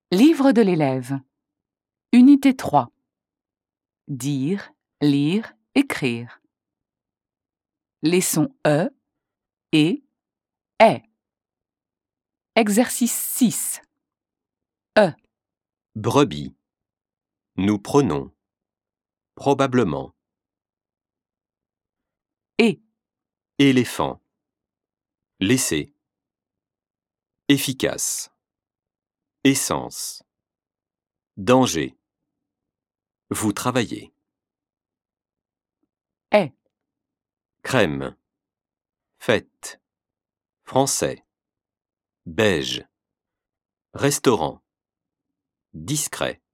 Livre de l'élève. Unité 3. Dire, lire, écrire. Les sons E et est. Exercice 6. Brebis. Nous prenons. Probablement. Et. Éléphant. Laisser. Efficace. Essence. Danger. Vous travaillez. Est. Crème. Fête. Français. Beige. Restaurant. Discret.